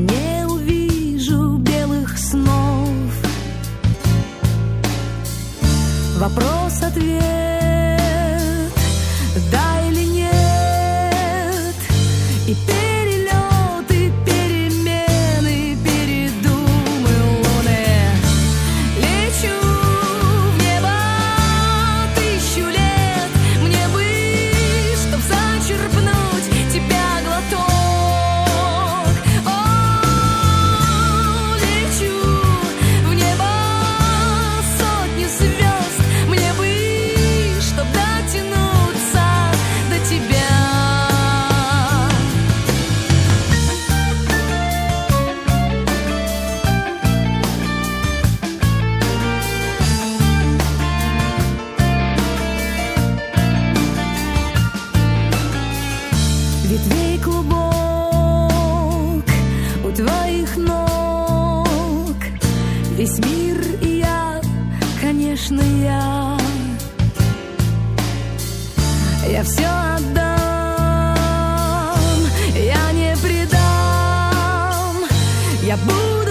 не увижу белых снов. Вопрос-ответ, да или нет, и перелеты, перемены, передумы луны. Лечу в небо 1000 лет, мне бы, чтоб зачерпнуть тебя глоток. О, лечу в небо 100 звезд, мне бы, чтоб дотянуться до тебя. Ветвей клубок у твоих ног, весь мир и я, конечно, я все отдам, я не предам, я буду